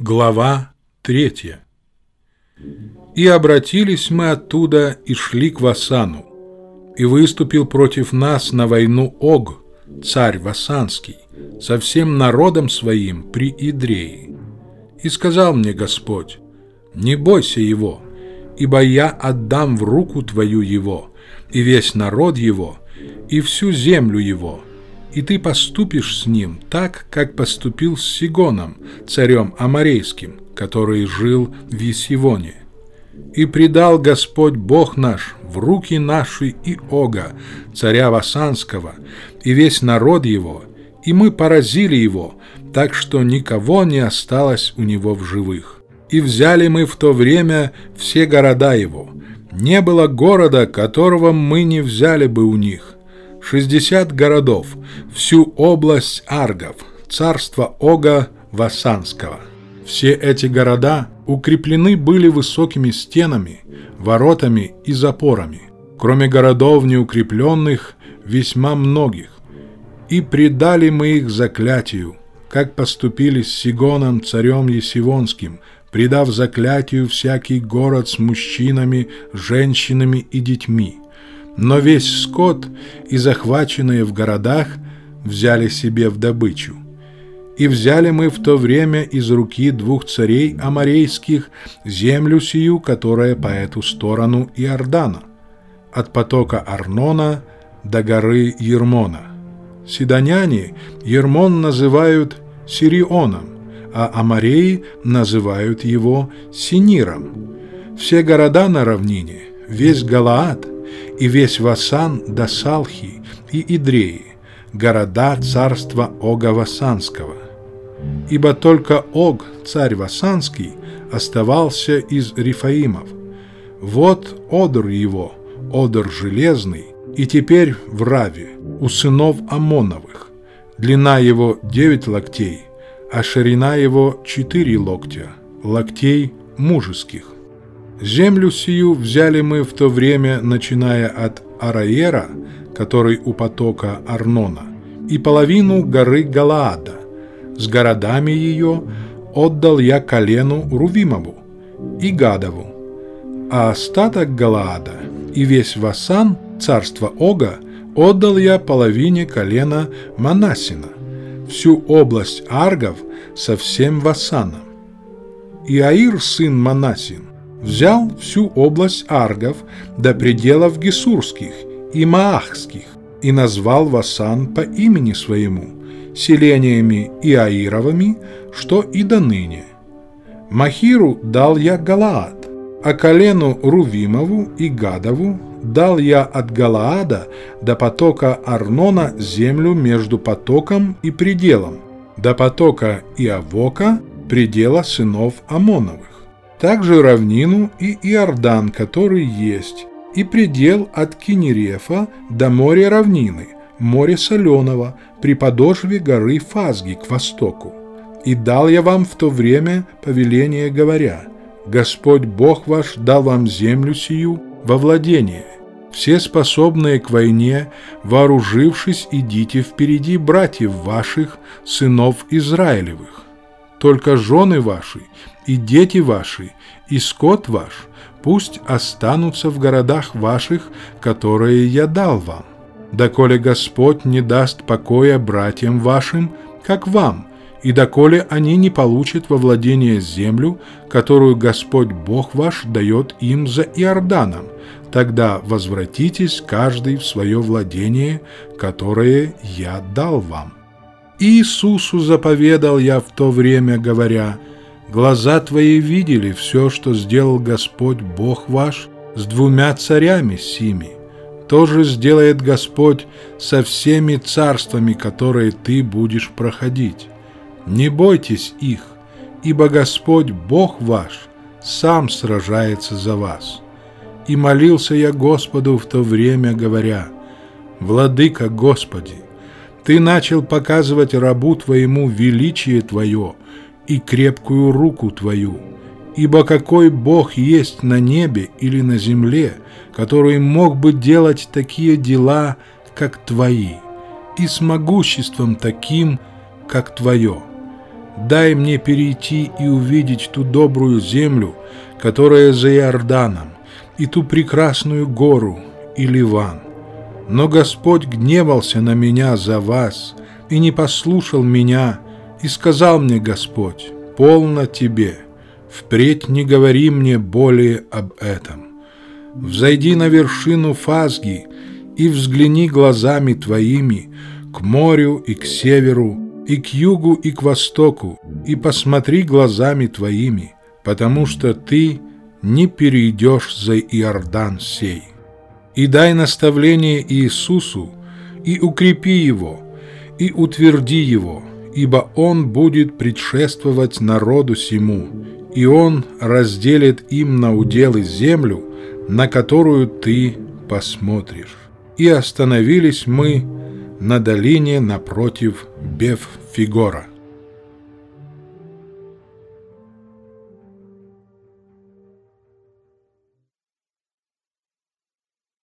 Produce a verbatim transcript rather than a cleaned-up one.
Глава третья. «И обратились мы оттуда и шли к Васану, и выступил против нас на войну Ог, царь Васанский, со всем народом своим при Идрее. И сказал мне Господь: не бойся его, ибо я отдам в руку твою его, и весь народ его, и всю землю его, и ты поступишь с ним так, как поступил с Сигоном, царем Аморейским, который жил в Есивоне. И предал Господь Бог наш в руки наши и Ога, царя Васанского, и весь народ его, и мы поразили его, так что никого не осталось у него в живых. И взяли мы в то время все города его. Не было города, которого мы не взяли бы у них. Шестьдесят городов, всю область Аргов, царство Ога Васанского. Все эти города укреплены были высокими стенами, воротами и запорами, кроме городов неукрепленных, весьма многих. И предали мы их заклятию, как поступили с Сигоном, царем Есивонским, предав заклятию всякий город с мужчинами, женщинами и детьми. Но весь скот и захваченные в городах взяли себе в добычу. И взяли мы в то время из руки двух царей аморейских землю сию, которая по эту сторону Иордана, от потока Арнона до горы Ермона. Сидоняне Ермон называют Сирионом, а амореи называют его Синиром. Все города на равнине, весь Галаад и весь Васан до Салхи и Идреи, города царства Ога Васанского. Ибо только Ог, царь Васанский, оставался из Рифаимов. Вот одр его, одр железный, и теперь в Раве, у сынов Амоновых. Длина его девять локтей, а ширина его четыре локтя, локтей мужеских. Землю сию взяли мы в то время, начиная от Араера, который у потока Арнона, и половину горы Галаада. С городами ее отдал я колену Рувимову и Гадову, а остаток Галаада и весь Васан, царство Ога, отдал я половине колена Манассина, всю область Аргов со всем Васаном. И Аир, сын Манассин, взял всю область Аргов до пределов Гесурских и Маахских и назвал Васан по имени своему, селениями Иаировыми, что и до ныне. Махиру дал я Галаад, а колену Рувимову и Гадову дал я от Галаада до потока Арнона землю между потоком и пределом, до потока Иавока, предела сынов Амоновых. Также равнину и Иордан, который есть, и предел от Кинерефа до моря равнины, моря соленого, при подошве горы Фазги к востоку. И дал я вам в то время повеление, говоря: Господь Бог ваш дал вам землю сию во владение. Все способные к войне, вооружившись, идите впереди братьев ваших, сынов Израилевых. Только жены ваши и дети ваши, и скот ваш пусть останутся в городах ваших, которые я дал вам, доколе Господь не даст покоя братьям вашим, как вам, и доколе они не получат во владение землю, которую Господь Бог ваш дает им за Иорданом, тогда возвратитесь каждый в свое владение, которое я дал вам. Иисусу заповедал я в то время, говоря: глаза твои видели все, что сделал Господь Бог ваш с двумя царями сими. То же сделает Господь со всеми царствами, которые ты будешь проходить. Не бойтесь их, ибо Господь Бог ваш сам сражается за вас. И молился я Господу в то время, говоря: Владыка Господи, Ты начал показывать рабу Твоему величие Твое и крепкую руку Твою, ибо какой Бог есть на небе или на земле, который мог бы делать такие дела, как Твои, и с могуществом таким, как Твое. дай мне перейти и увидеть ту добрую землю, которая за Иорданом, и ту прекрасную гору, и Ливан. Но Господь гневался на меня за вас и не послушал меня, и сказал мне Господь: полно тебе, впредь не говори мне более об этом. Взойди на вершину Фазги и взгляни глазами твоими к морю и к северу, и к югу и к востоку, и посмотри глазами твоими, потому что ты не перейдешь за Иордан сей. И дай наставление Иисусу, и укрепи его, и утверди его, ибо он будет предшествовать народу сему, и он разделит им на уделы землю, на которую ты посмотришь. И остановились мы на долине напротив Беф-Фигора.